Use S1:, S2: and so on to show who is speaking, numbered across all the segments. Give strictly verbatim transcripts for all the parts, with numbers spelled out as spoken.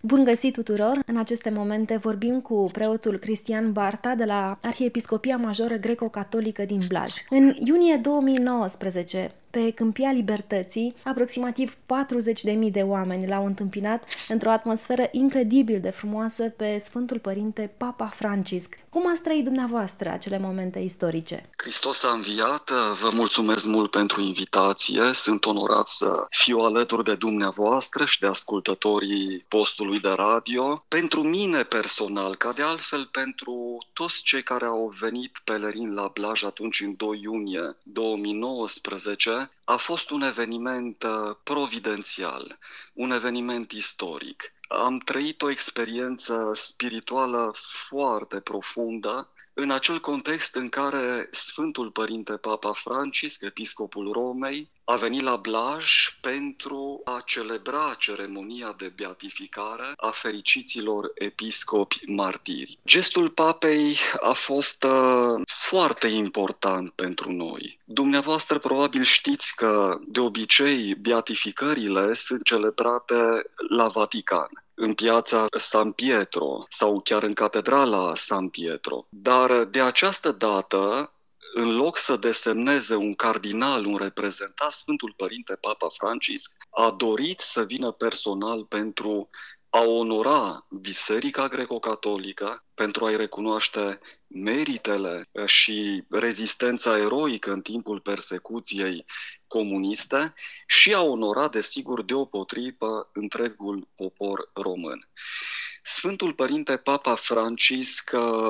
S1: Bun găsit tuturor! În aceste momente vorbim cu preotul Cristian Barta de la Arhiepiscopia Majoră Greco-Catolică din Blaj. În iunie două mii nouăsprezece, pe Câmpia Libertății, aproximativ patruzeci de mii de oameni l-au întâmpinat într-o atmosferă incredibil de frumoasă pe Sfântul Părinte Papa Francisc. Cum ați trăit dumneavoastră acele momente istorice?
S2: Hristos a înviat, vă mulțumesc mult pentru invitație, sunt onorat să fiu alături de dumneavoastră și de ascultătorii postului de radio. Pentru mine personal, ca de altfel pentru toți cei care au venit pelerini la Blaj atunci în doi iunie două mii nouăsprezece, a fost un eveniment providențial, un eveniment istoric. Am trăit o experiență spirituală foarte profundă în acel context în care Sfântul Părinte Papa Francisc, episcopul Romei, a venit la Blaj pentru a celebra ceremonia de beatificare a fericiților episcopi martiri. Gestul papei a fost uh, foarte important pentru noi. Dumneavoastră probabil știți că de obicei beatificările sunt celebrate la Vatican, în piața San Pietro sau chiar în catedrala San Pietro. Dar de această dată, în loc să desemneze un cardinal, un reprezentant, Sfântul Părinte Papa Francisc a dorit să vină personal pentru a onora Biserica Greco-Catolică, pentru a-i recunoaște meritele și rezistența eroică în timpul persecuției comuniste și a onora, desigur, deopotrivă întregul popor român. Sfântul Părinte Papa Francisc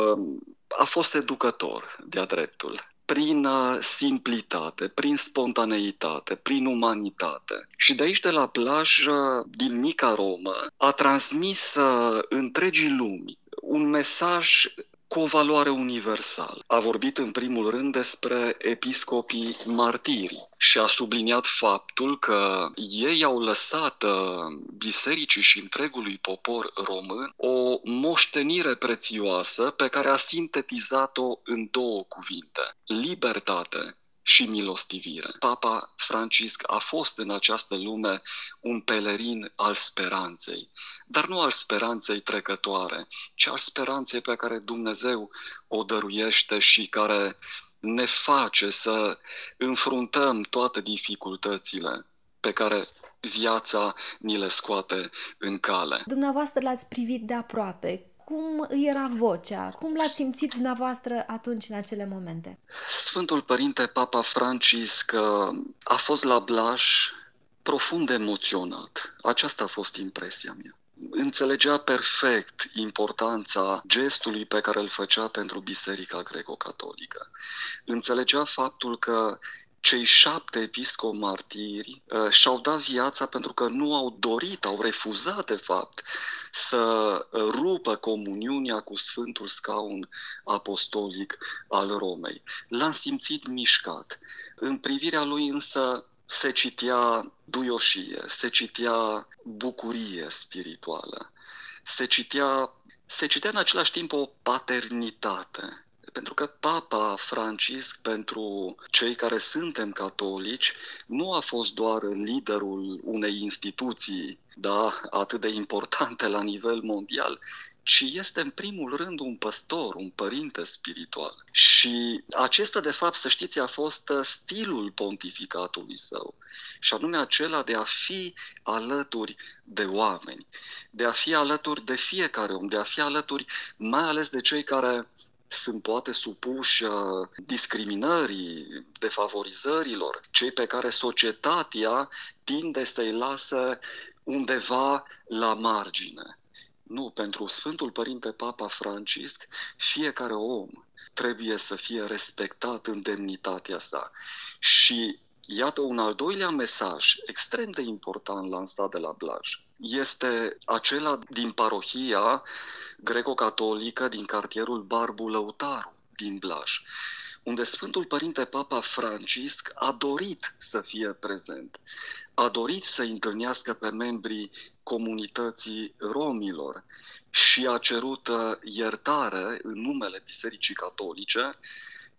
S2: a fost educător de-a dreptul, prin simplitate, prin spontaneitate, prin umanitate. Și de aici, de la Blaj, din mica Romă, a transmis întregii lumi un mesaj cu o valoare universală. A vorbit în primul rând despre episcopii martiri și a subliniat faptul că ei au lăsat bisericii și întregului popor român o moștenire prețioasă pe care a sintetizat-o în două cuvinte: libertate și milostivire. Papa Francisc a fost în această lume un pelerin al speranței, dar nu al speranței trecătoare, ci al speranței pe care Dumnezeu o dăruiește și care ne face să înfruntăm toate dificultățile pe care viața ni le scoate în cale.
S1: Dumneavoastră l-ați privit de aproape. Cum îi era vocea? Cum l-ați simțit dumneavoastră atunci, în acele momente?
S2: Sfântul Părinte Papa Francisc a fost la Blaj profund emoționat. Aceasta a fost impresia mea. Înțelegea perfect importanța gestului pe care îl făcea pentru Biserica Greco-Catolică. Înțelegea faptul că cei șapte episcopi martiri uh, și-au dat viața pentru că nu au dorit, au refuzat de fapt să rupă comuniunea cu Sfântul Scaun Apostolic al Romei. L-am simțit mișcat. În privirea lui însă se citea duioșie, se citea bucurie spirituală, se citea, se citea în același timp o paternitate. Pentru că Papa Francisc, pentru cei care suntem catolici, nu a fost doar liderul unei instituții, da, atât de importante la nivel mondial, ci este în primul rând un păstor, un părinte spiritual. Și acesta, de fapt, să știți, a fost stilul pontificatului său, și anume acela de a fi alături de oameni, de a fi alături de fiecare om, de a fi alături mai ales de cei care sunt poate supuși discriminării, defavorizărilor, cei pe care societatea tinde să-i lase undeva la margine. Nu, pentru Sfântul Părinte Papa Francisc, fiecare om trebuie să fie respectat în demnitatea sa. Și iată un al doilea mesaj extrem de important lansat de la Blaj. Este acela din parohia greco-catolică din cartierul Barbu Lăutaru din Blaj, unde Sfântul Părinte Papa Francisc a dorit să fie prezent, a dorit să întâlnească pe membrii comunității romilor și a cerut iertare în numele Bisericii Catolice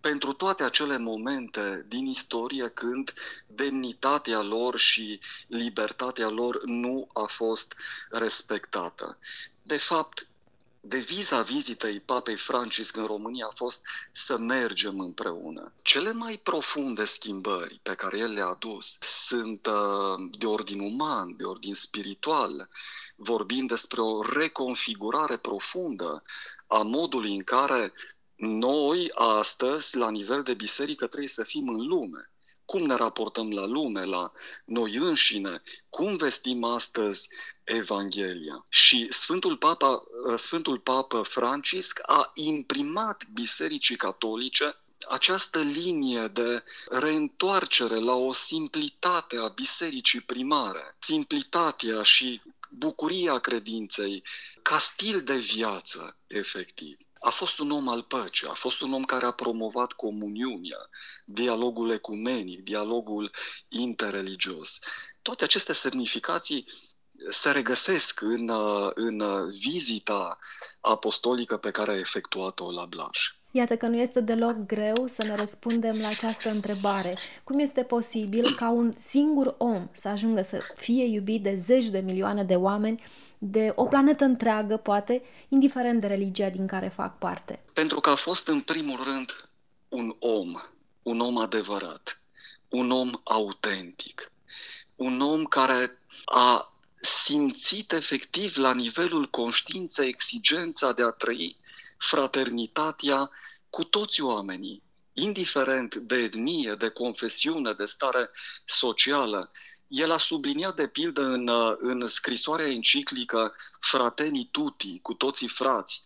S2: pentru toate acele momente din istorie când demnitatea lor și libertatea lor nu a fost respectată. De fapt, deviza vizitei Papei Francisc în România a fost să mergem împreună. Cele mai profunde schimbări pe care el le-a adus sunt de ordin uman, de ordin spiritual, vorbind despre o reconfigurare profundă a modului în care noi, astăzi, la nivel de biserică, trebuie să fim în lume. Cum ne raportăm la lume, la noi înșine, cum vestim astăzi Evanghelia. Și Sfântul Papa, Sfântul Papă Francisc a imprimat Bisericii Catolice această linie de reîntoarcere la o simplitate a bisericii primare, simplitatea și bucuria credinței ca stil de viață, efectiv. A fost un om al păcii, a fost un om care a promovat comuniunea, dialogul ecumenic, dialogul interreligios. Toate aceste semnificații se regăsesc în, în vizita apostolică pe care a efectuat-o la Blaj.
S1: Iată că nu este deloc greu să ne răspundem la această întrebare. Cum este posibil ca un singur om să ajungă să fie iubit de zeci de milioane de oameni, de o planetă întreagă, poate, indiferent de religia din care fac parte?
S2: Pentru că a fost, în primul rând, un om, un om adevărat, un om autentic, un om care a simțit efectiv la nivelul conștiinței exigența de a trăi fraternitatea cu toți oamenii, indiferent de etnie, de confesiune, de stare socială. El a subliniat, de pildă, în, în scrisoarea enciclică Fratelli Tutti, cu toții frați,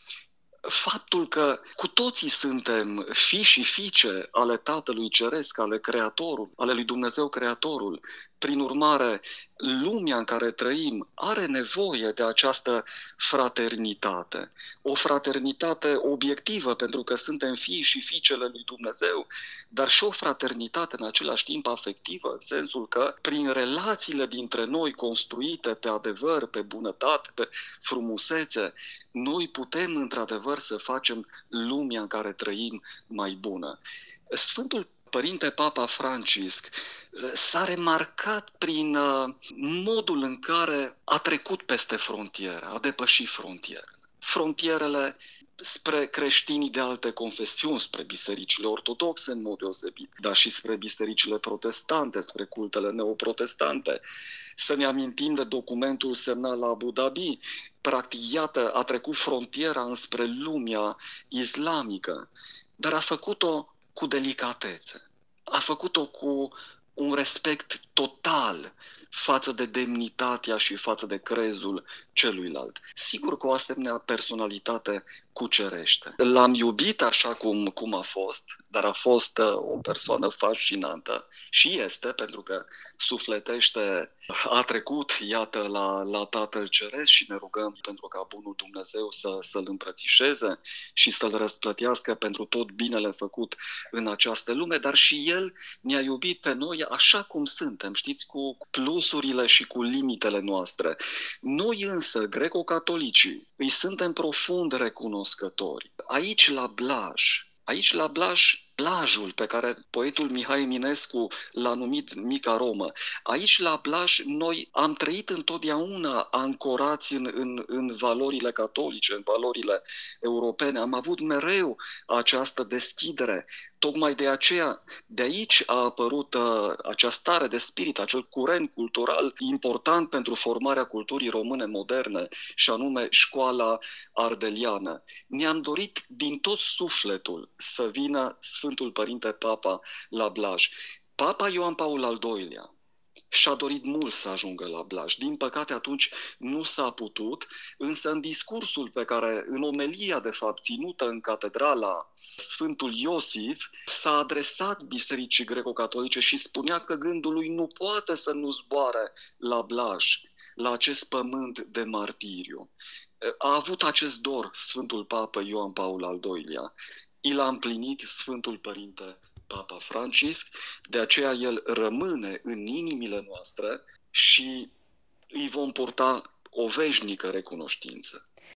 S2: faptul că cu toții suntem fii și fiice ale Tatălui Ceresc, ale Creatorul, ale lui Dumnezeu Creatorul. Prin urmare, lumea în care trăim are nevoie de această fraternitate. O fraternitate obiectivă, pentru că suntem fii și fiicele lui Dumnezeu, dar și o fraternitate în același timp afectivă, în sensul că prin relațiile dintre noi construite pe adevăr, pe bunătate, pe frumusețe, noi putem într-adevăr să facem lumea în care trăim mai bună. Sfântul Părinte Papa Francisc s-a remarcat prin modul în care a trecut peste frontiere, a depășit frontiere. Frontierele spre creștinii de alte confesiuni, spre bisericile ortodoxe în mod deosebit, dar și spre bisericile protestante, spre cultele neoprotestante. Să ne amintim de documentul semnat la Abu Dhabi. Practic, iată, a trecut frontiera înspre lumea islamică, dar a făcut-o cu delicatețe. A făcut-o cu un respect total față de demnitatea și față de crezul celuilalt. Sigur că o asemenea personalitate cucerește. L-am iubit așa cum, cum a fost, dar a fost o persoană fascinantă și este, pentru că sufletește, a trecut, iată, la, la Tatăl Ceresc și ne rugăm pentru ca Bunul Dumnezeu să, să-L îmbrățișeze și să-L răsplătească pentru tot binele făcut în această lume, dar și El ne-a iubit pe noi așa cum suntem, știți, cu plusurile și cu limitele noastre. Noi însă, greco-catolicii, îi suntem profund recunoscători. Aici la Blaj, aici la Blaj, Blajul pe care poetul Mihai Eminescu l-a numit Mica Romă, aici la Blaj noi am trăit întotdeauna ancorați în, în, în valorile catolice, în valorile europene. Am avut mereu această deschidere. Tocmai de aceea, de aici a apărut uh, această stare de spirit, acel curent cultural important pentru formarea culturii române moderne, și anume școala ardeliană. Ne-am dorit din tot sufletul să vină Sfântul Părinte Papa la Blaj. Papa Ioan Paul al doilea și-a dorit mult să ajungă la Blaj. Din păcate atunci nu s-a putut, însă în discursul pe care, în omelia de fapt ținută în catedrala Sfântul Iosif, s-a adresat bisericii greco-catolice și spunea că gândul lui nu poate să nu zboare la Blaj, la acest pământ de martiriu. A avut acest dor Sfântul Papă Ioan Paul al doilea. I l-a împlinit Sfântul Părinte Papa Francisc, de aceea el rămâne în inimile noastre și îi vom purta o veșnică recunoștință.